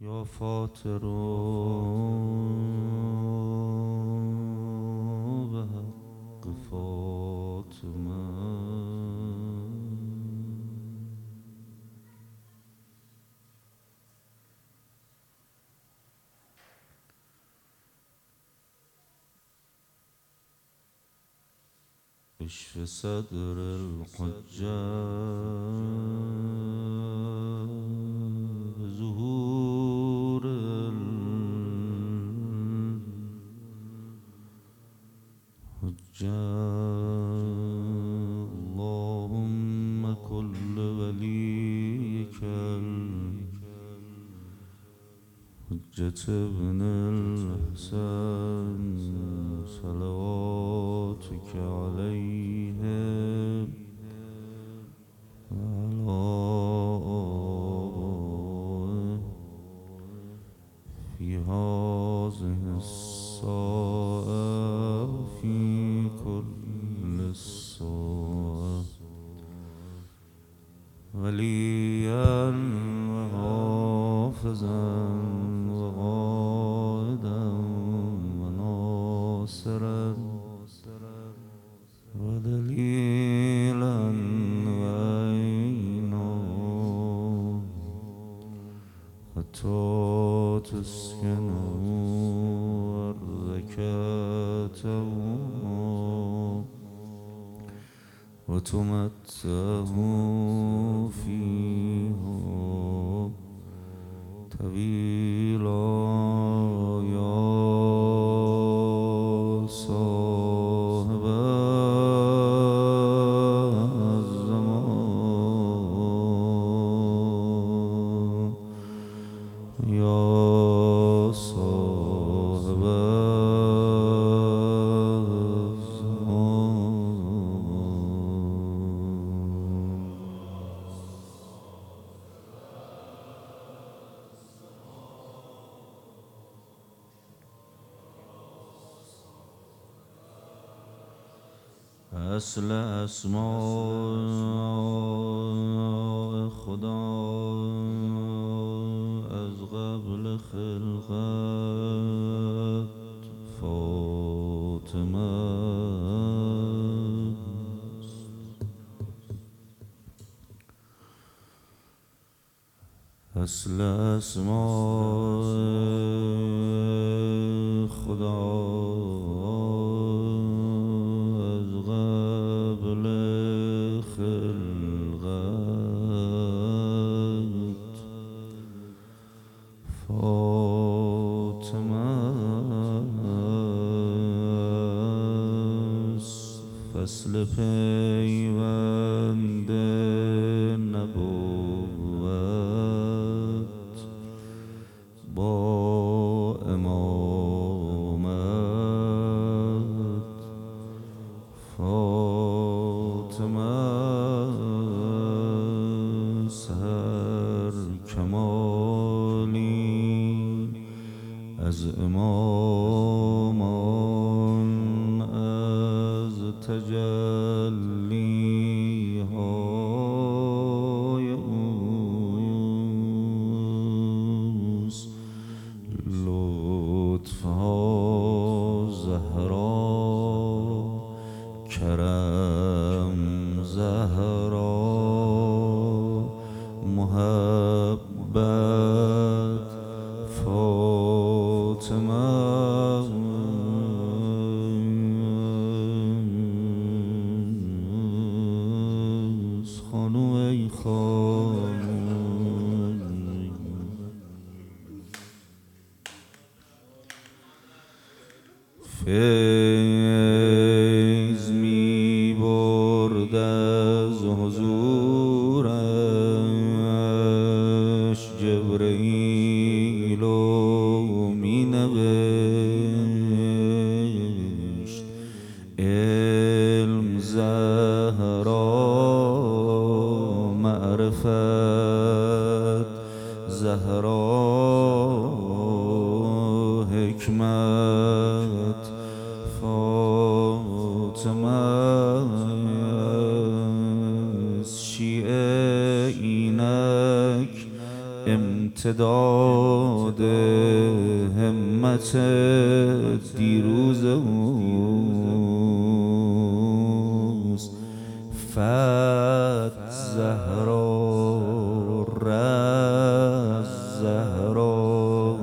یا فاطر به حق فاطمه اشف صدر الحجة ظهور الحجة اللهم كل وليك الحجة ابن الحسن صلواتك عليه وعلى آله في هذه الساعة في كل الساعة وليا وحافظا وقائدا وناصرا ودليلا وعينا حتى تسكنوا أرضكته وتمتعوا فيه طويلا يا صاحب الزمان يا صاحب اصل اسماء خدا از قبل خلقت فاطمه اصل اسماء خدا فصل پیوند نبوت با امامت فاطمه هر کمالی از امامان از تجلی های اوست لطف ها زهرا کرم زهرا محبت فاطمه خانو ای خانو فیض می برد از حضورش جبرئیل و می نوشت علم زهرا معرفت زهرا حکمت فاطمه شیعه اینک امتداد امتداد همت دیروز اوست. فت زهرا رز زهرا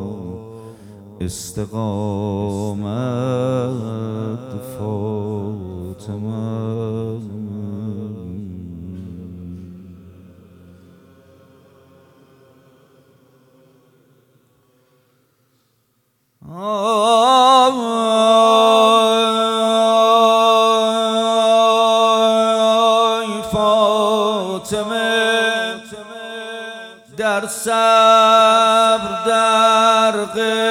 استقامت فاطمه. در صبر در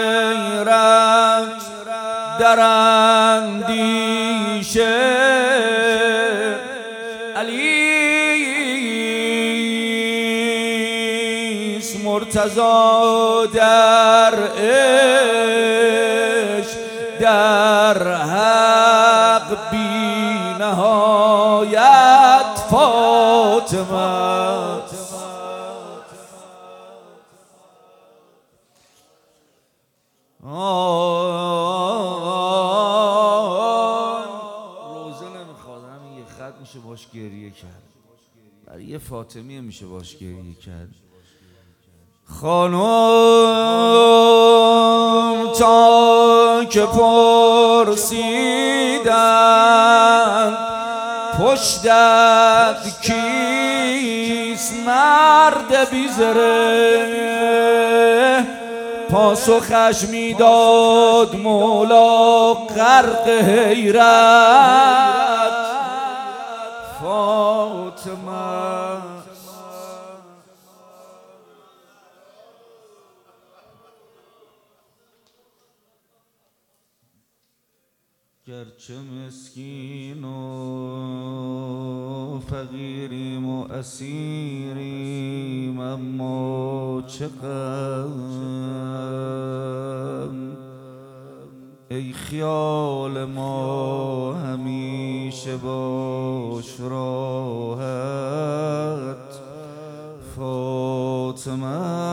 غیرت در اندیشه علیست مرتضی در عشق در حق بی نهایت فاطمه. روزه نمیخواد، همین یه خط میشه باش گریه کرد، برای یه فاطمیه میشه باش گریه کرد. خانم تا که پرسیدند پشتت کیست مرد بیزره، پاسخش میداد مولا غرق حیرت فاطمه. گرچه مسکین و فقیریم و اسیریم اما چه غم، ای خیال ما همیشه باش راحت فاطمه.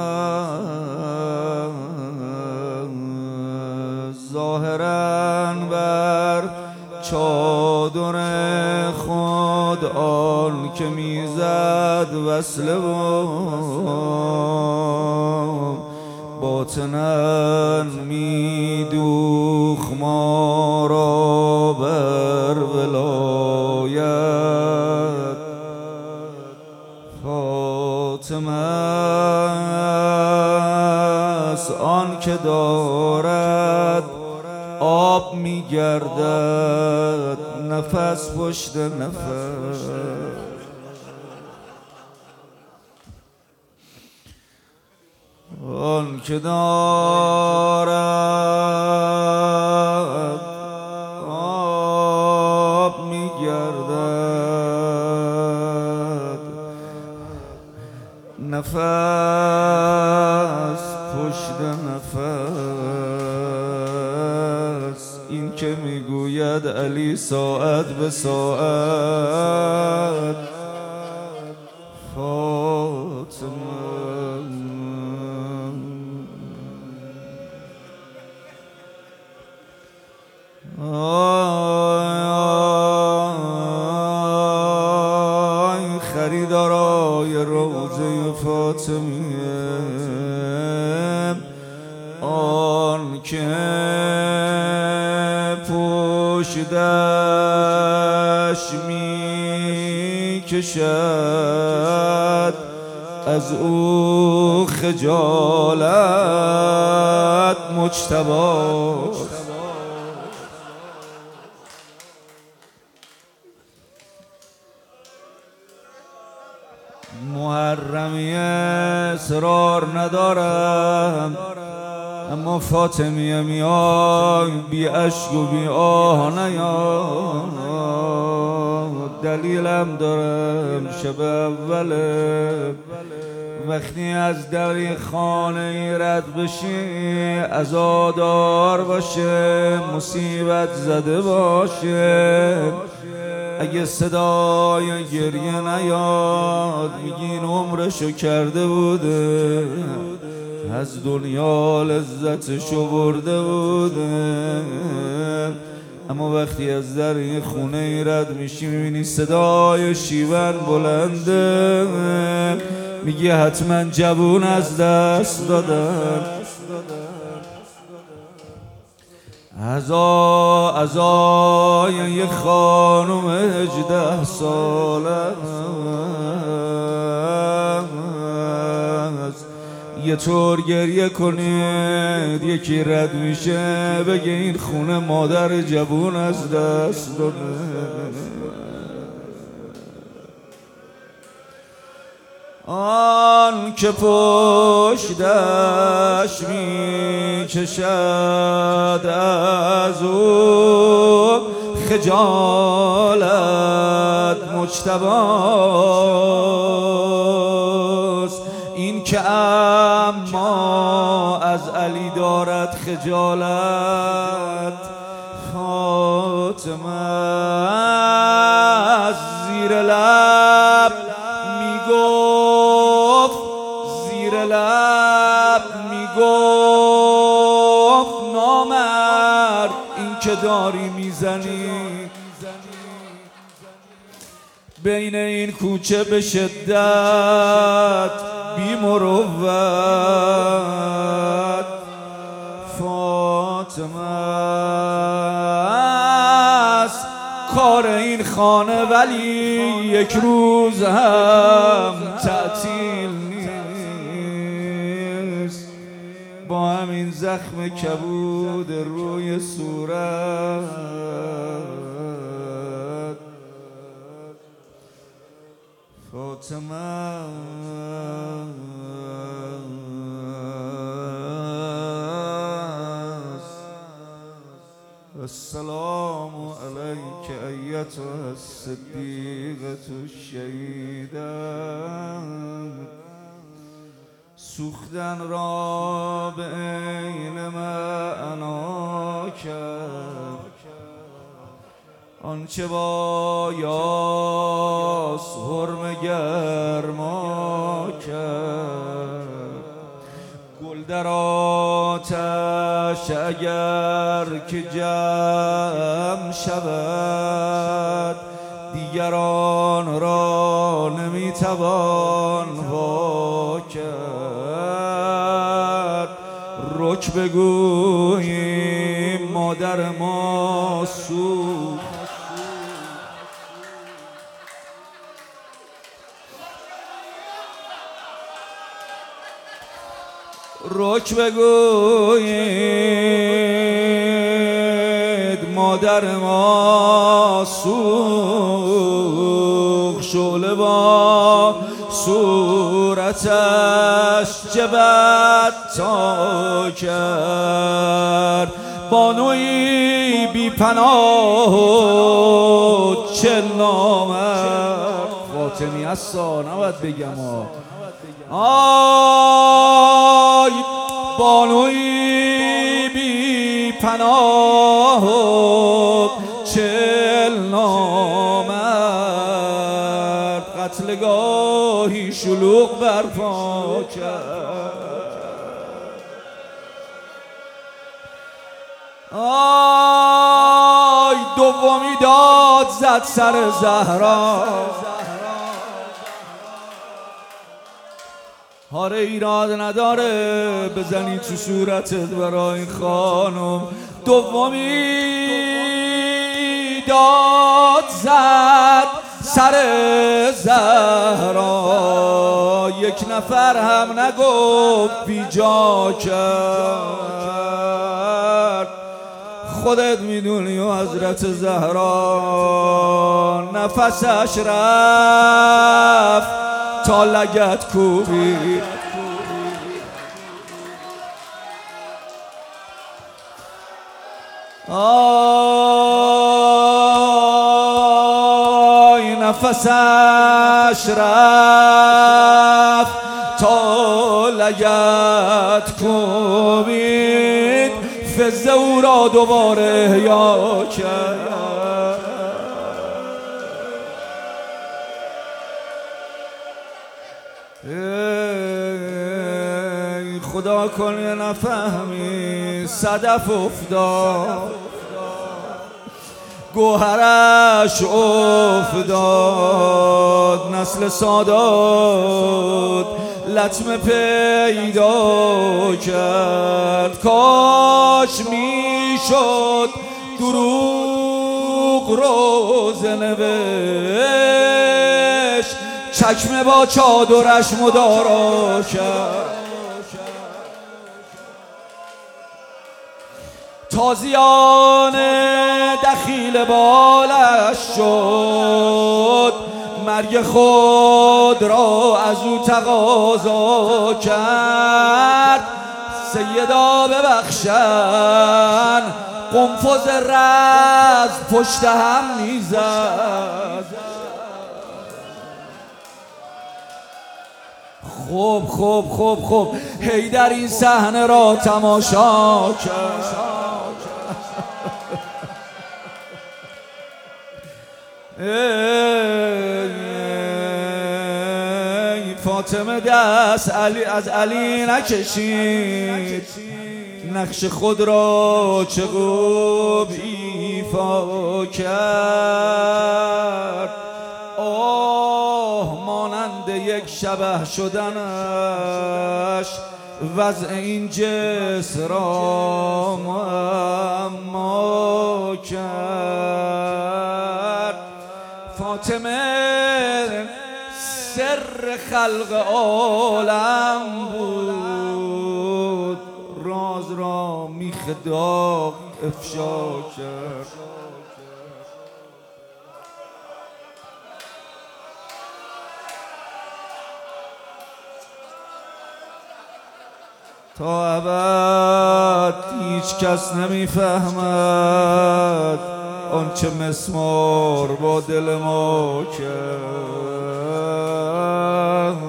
ظاهراً بر چادر خود آن که میزد وصله و باطناً میدوخت ما را بر ولایت فاطمه. آن که دارد آب میگردد نفس پشت نفس، آن که دارد آب میگردد نفس پشت نفس. این که میگوید علی ساعت به ساعت فاطمه. آی خریدارای روضه فاطمیه، آن که پشتش می کشد از او خجالت مجتباست. محرمی اصرار ندارم، اما فاطمیه میای بی اشک و بی آه نیای. دلیلم دارم، شب اوله وقتی از دری خانه ای رد بشی عزادار باشه، مصیبت زده باشه، اگه صدای گریه نیاد میگین عمرشو کرده بوده. از دنیا لذتشو برده بوده، اما وقتی از در این خونه رد میشی میبینی صدای شیون بلنده، میگی حتما جوون از دست دادن. عزای یه خانم 18 ساله است، یه طور گریه کنید یکی رد میشه بگه این خونه مادر جوون از دست داده. آن که پشتش میکشد از او خجالت مجتباست، این که اما از علی دارد خجالت فاطمه. از زیر لب میگفت، زیر لب میگفت نامرد این که داری میزنی بین این کوچه به شدت بی مروت. فاطمه است کار این خانه ولی یک روز هم تعطیل نیست، با همین زخم کبود روی صورت. فاطمه السلام علیک ایتها الصدیقة الشهیده. سوختن را به عین معنا کرد، آنچه با یاس حرم گرما کرد. گل در آتش اگر که جمع شود دیگران را نمیتوان وا کرد. رک بگوییم مادر ما سوخت، رک بگویید مادر ما سوخت. شعله با صورتش چه بدتا کرد، بانوی بی پناه و چه نامرد. فاطمی هستا نباید بگم آی بانوی بی پناه و چل نامرد، قتلگاهی شلوغ برپا کرد. آی دومی داد زد سر زهرا، هاره ایراد نداره بزنی تو صورتت برای این خانم. دومی داد زد سر زهرا، یک نفر هم نگفت بی جا کرد. خودت میدونی و حضرت زهرا نفسش رفت تا لگت کوبید. آی نفسش رفت تا لگت کوبید، فزه او را دوباره احیا کرد. ای خدا نگاه کن یه نفهمی صدف افتاد گوهرش افتاد نسل سادات لطمه پیدا کرد کاش میشد دروغ روزه نوشت چکمه با چادرش مدارا کرد تازیان دخیل بالش شد مرگ خود را از او تقاضا کرد سیدا ببخشن قنفذ رز پشت هم میزد خوب حیدر این صحنه را تماشا کرد فاطمه دست از علی نکشید نقش خود را چه خوب ایفا کرد مانند یک شبح شدنش وضع این جسم را معما کرد فاطمه سر خلق عالم بود راز را میخ داغ افشا کرد تا ابد هیچ کس نمیفهمد آنچه مسمار با دل ما کرد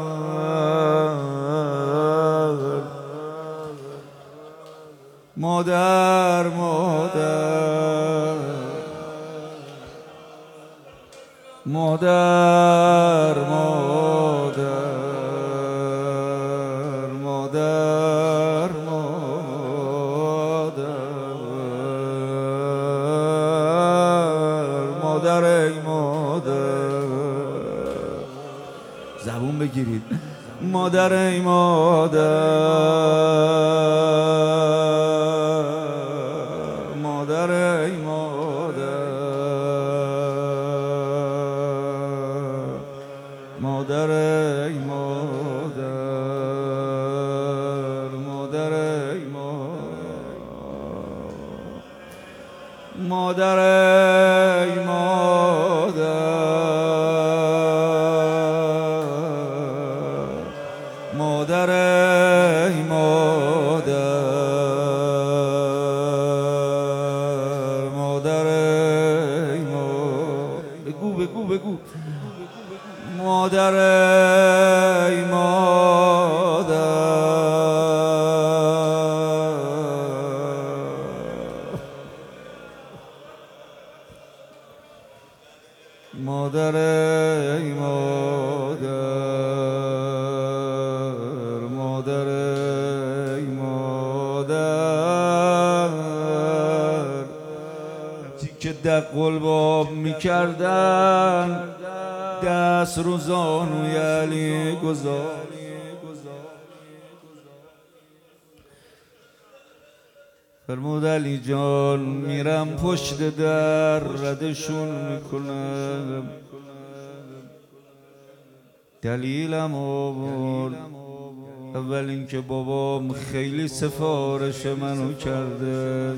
مادر ای مادر زبون بگیرید مادر ای مادر مادر ای مادر مادر ای مادر مادر ای مادر ای مادر ای مادر ای بگو مادر ای مادر مادر ای مادر ای مادر که دقل باب میکردن دست رو زانوی علی گذار فرمود علی جان میرم پشت در ردشون میکنم دلیلم آورد اول اینکه بابام خیلی سفارش منو کرده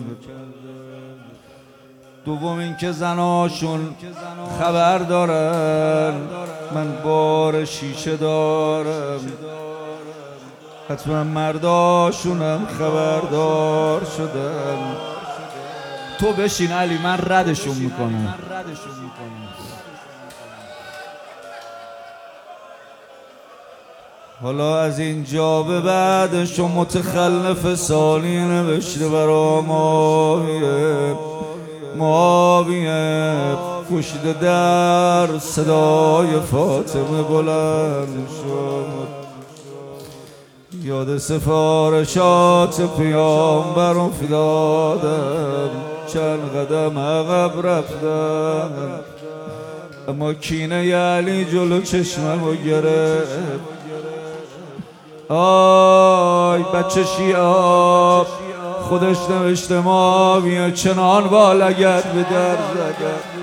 دوم اینکه زناشون خبر دارن من بار شیشه دارم حتما مرداشونم خبردار شدن تو بشین علی من ردشون میکنم حالا از اینجا به بعدش متخلف سالی نوشته برا ماویه پشت در صدای فاطمه بلند شد یاد سفارشات پیامبر افتادم، چند قدم عقب رفتم، اما کینه علی جلو چشممو گرفت. آی بچه شیعه خودش نوشته ما بیا چنان با لگد به در زدم.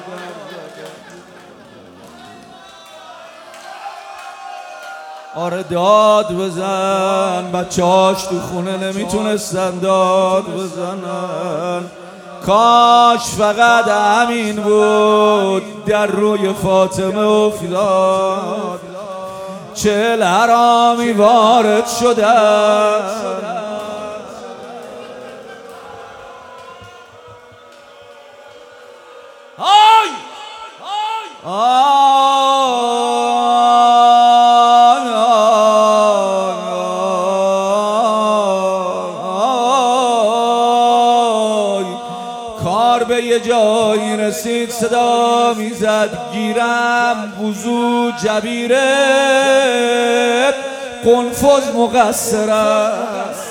آره داد بزن، بچه هاش تو خونه نمیتونستن داد بزنن. کاش فقط همین بود در روی فاطمه افتاد. 40 حرامی وارد شدن. آی کار به یه جایی رسید، صدا میزد گیرم وضو جبیره، قنفذ مقصر است.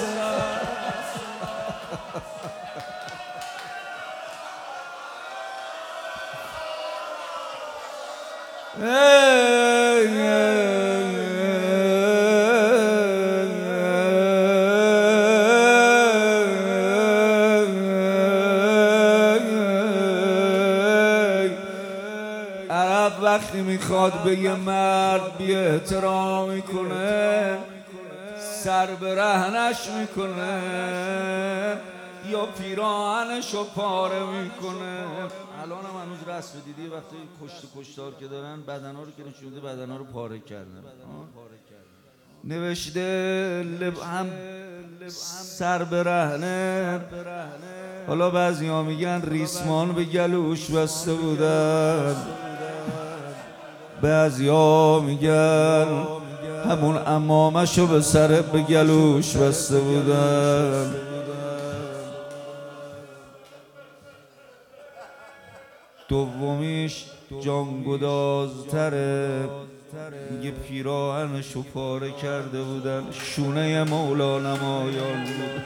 عرب وقتی میخواد به یه مرد بی احترامی کنه، سر به رهنش میکنه یا پیراهنشو پاره میکنه. الان هم هنوز رسم دیدی وقتی کشتار که دارن بدنا رو که نشونده بدنا رو پاره کردن. نوشته هم سر به رهنه. حالا بعضی ها میگن ریسمان به گلوش بسته بودن، بعضی ها میگن همون عمامشو به سر به گلوش بسته بودن. دومیش جانگدازتره، میگه پیراهنشو پاره کرده بودن، شونه مولا نمایان بود.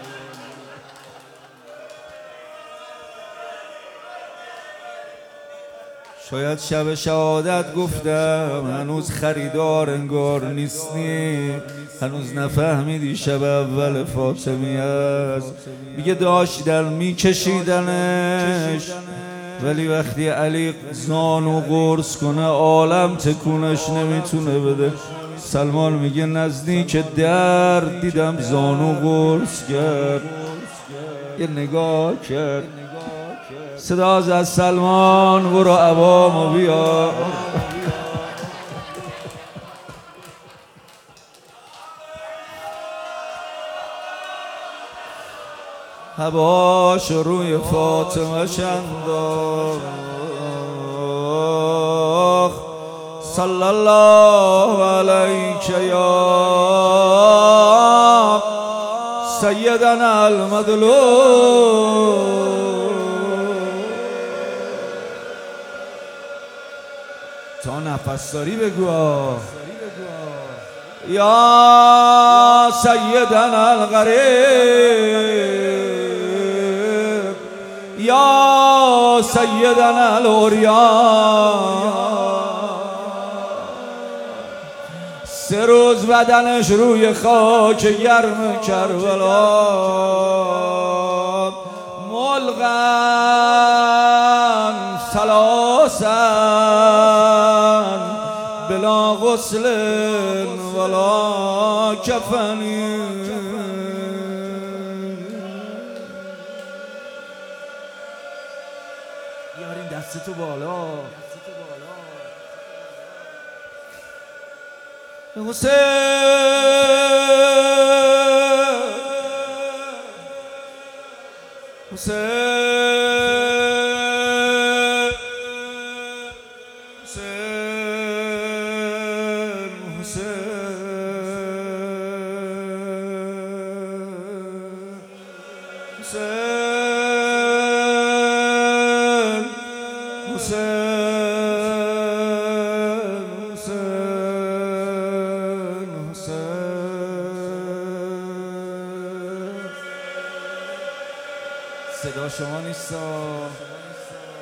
شاید شب شهادت گفتم هنوز خریدار انگار نیستی، هنوز نفهمیدی شب اول فاطمی است. میگه داشتن میکشیدنش، ولی وقتی علی زانو قرص کنه عالم تکونش نمیتونه بده. سلمان میگه نزدیک در دیدم زانو قرص کرد، یه نگاه کرد، صدا زد سلمان برو عوامو بیا. هواش روی فاطمه انداخت. صلی الله علیک یا سیدنا المظلوم. تا نفس داری بگو یا سیدنا الغریب، یا سیدنا العریان. 3 روز بدنش روی خاک گرم کربلا ملغن ثلاثا بلا غسل ولا کفنی. بیارین دستتو بالا. حسین صدا شما نیست.